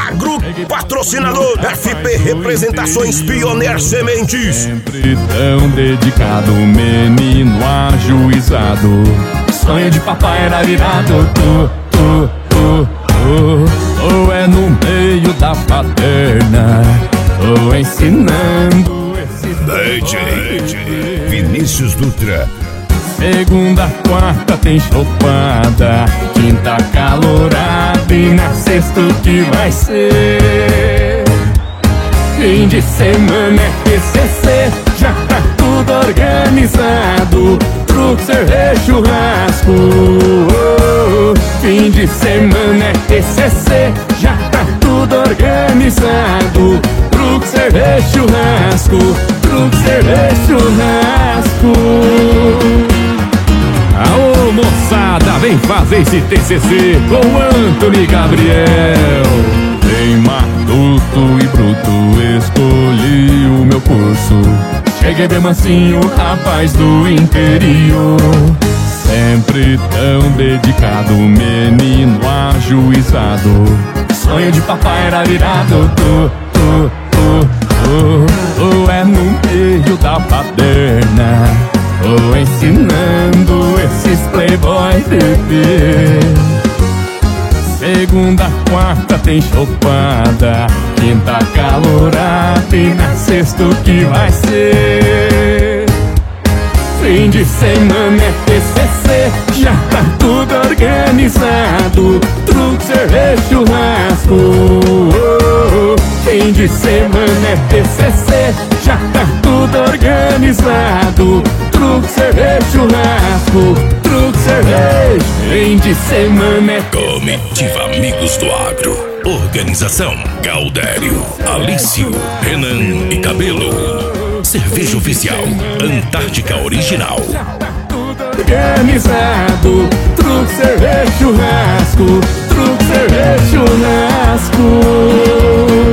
Agro Patrocinador FP Representações Pioneer Sementes. Sempre tão dedicado, menino ajuizado. Sonho de papai era virado, ou é no meio da paterna, ou ensinando esses DJ Vinícius Dutra. Segunda, quarta tem chopada, quinta calorada e na sexta o que vai ser? Fim de semana é TCC, já tá tudo organizado, truque, cerveja, churrasco. Fim de semana é TCC, já tá tudo organizado, truque, cerveja, churrasco, truque, cerveja, churrasco. Aô moçada, vem fazer esse TCC com Antony Gabriel. Bem matuto e bruto, escolhi o meu curso. Cheguei bem mansinho, rapaz do interior. Sempre tão dedicado, menino ajuizado. Sonho de papai era virado, ou é no meio da paterna, ou ensinando esses playboy bebê. Segunda, quarta tem chopada, quinta calorada e na sexta o que vai ser? Fim de semana é TCC, já tá tudo organizado, truque, cerveja, churrasco. Fim de semana é TCC, já tá tudo organizado, truque, cerveja, churrasco, truque, cerveja. Fim de semana é Comitiva Amigos do Agro. Organização Galdério, Alício, Renan e Cabelo. Cerveja oficial Antártica Original. já tá tudo organizado, truque, cerveja, churrasco, truque, cerveja, churrasco.